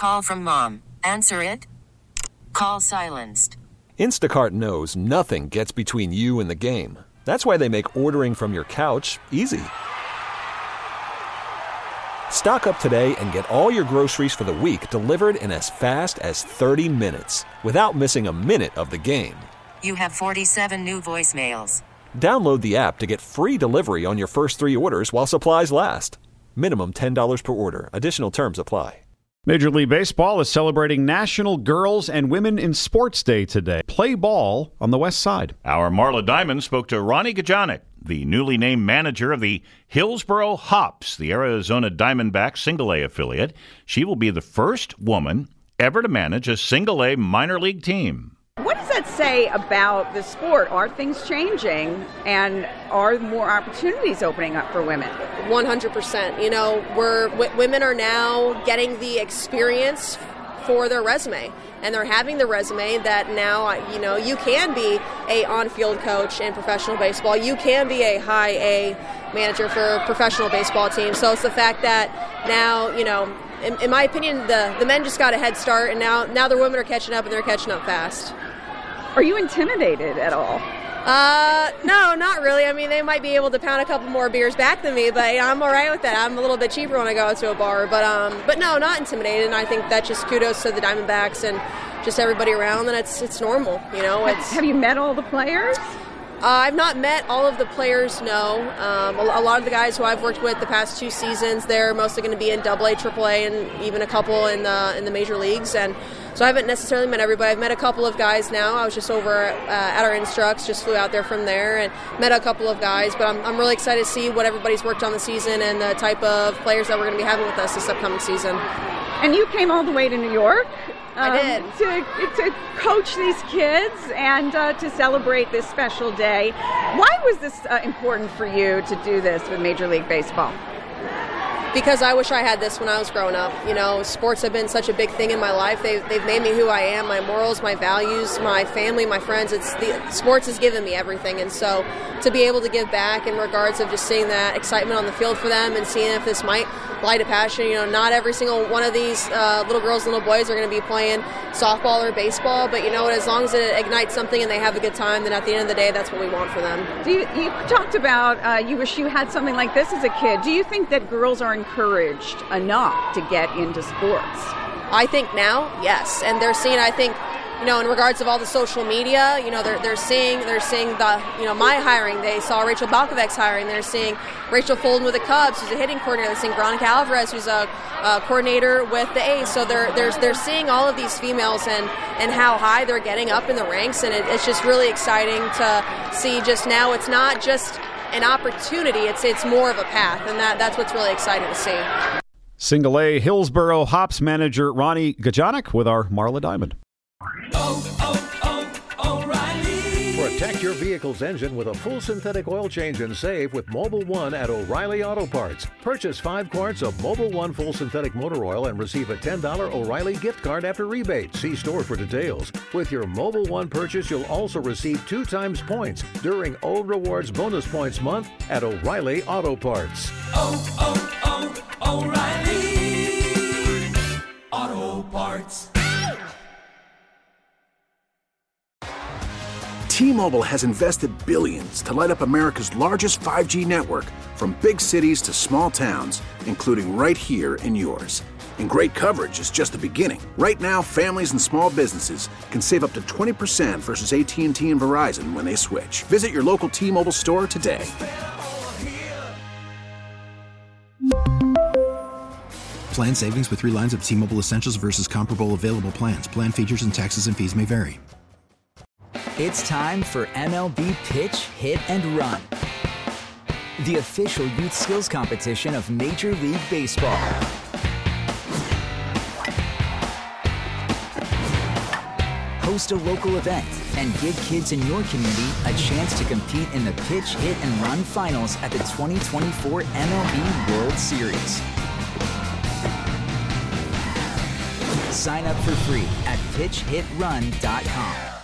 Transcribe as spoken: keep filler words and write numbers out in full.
Call from mom. Answer it. Call silenced. Instacart knows nothing gets between you and the game. That's why they make ordering from your couch easy. Stock up today and get all your groceries for the week delivered in as fast as thirty minutes without missing a minute of the game. You have forty-seven new voicemails. Download the app to get free delivery on your first three orders while supplies last. Minimum ten dollars per order. Additional terms apply. Major League Baseball is celebrating National Girls and Women in Sports Day today. Play ball on the West Side. Our Marla Diamond spoke to Ronnie Gajanik, the newly named manager of the Hillsboro Hops, the Arizona Diamondbacks single-A affiliate. She will be the first woman ever to manage a single-A minor league team. What does that say about the sport? Are things changing, and are more opportunities opening up for women? one hundred percent. You know, we're w- women are now getting the experience for their resume, and they're having the resume that now, you know, you can be a on-field coach in professional baseball. You can be a high A manager for a professional baseball team. So it's the fact that now, you know, in, in my opinion, the, the men just got a head start, and now, now the women are catching up, and they're catching up fast. Are you intimidated at all? Uh, no, not really. I mean, they might be able to pound a couple more beers back than me, but you know, I'm all right with that. I'm a little bit cheaper when I go out to a bar, but um, but no, not intimidated. And I think that's just kudos to the Diamondbacks and just everybody around. And it's it's normal, you know. It's. Have you met all the players? Uh, I've not met all of the players, no. Um, a, a lot of the guys who I've worked with the past two seasons, they're mostly going to be in double A, triple A, and even a couple in the in the major leagues. And so I haven't necessarily met everybody. I've met a couple of guys now. I was just over uh, at our Instructs, just flew out there from there and met a couple of guys. But I'm, I'm really excited to see what everybody's worked on this season and the type of players that we're going to be having with us this upcoming season. And you came all the way to New York. I um, did. To, to coach these kids and uh, to celebrate this special day. Why was this uh, important for you to do this with Major League Baseball? Because I wish I had this when I was growing up. You know, sports have been such a big thing in my life. They've, they've made me who I am, my morals, my values, my family, my friends. It's the sports has given me everything. And so to be able to give back in regards of just seeing that excitement on the field for them and seeing if this might light a passion. You know, not every single one of these uh, little girls and little boys are going to be playing softball or baseball. But, you know, as long as it ignites something and they have a good time, then at the end of the day, that's what we want for them. Do you, you talked about uh, you wish you had something like this as a kid. Do you think that girls are encouraged enough to get into sports? I think now, yes. And they're seeing, I think, you know, in regards of all the social media, you know, they're they're seeing they're seeing the, you know, my hiring. They saw Rachel Balkovec's hiring. They're seeing Rachel Folden with the Cubs, who's a hitting coordinator. They're seeing Veronica Alvarez, who's a, a coordinator with the A's. So they're they're they're seeing all of these females and and how high they're getting up in the ranks, and it, it's just really exciting to see. Just now, it's not just an opportunity; it's it's more of a path, and that that's what's really exciting to see. Single A Hillsboro Hops manager Ronnie Gajanik with our Marla Diamond. Oh, oh, oh, O'Reilly. Protect your vehicle's engine with a full synthetic oil change and save with Mobil one at O'Reilly Auto Parts. Purchase five quarts of Mobil one full synthetic motor oil and receive a ten dollars O'Reilly gift card after rebate. See store for details. With your Mobil one purchase, you'll also receive two times points during O Rewards Bonus Points Month at O'Reilly Auto Parts. Oh, oh, oh, O'Reilly Auto Parts. T-Mobile has invested billions to light up America's largest five G network, from big cities to small towns, including right here in yours. And great coverage is just the beginning. Right now, families and small businesses can save up to twenty percent versus A T and T and Verizon when they switch. Visit your local T-Mobile store today. Plan savings with three lines of T-Mobile Essentials versus comparable available plans. Plan features and taxes and fees may vary. It's time for M L B Pitch, Hit, and Run, the official youth skills competition of Major League Baseball. Host a local event and give kids in your community a chance to compete in the Pitch, Hit, and Run finals at the twenty twenty-four M L B World Series. Sign up for free at pitch hit run dot com.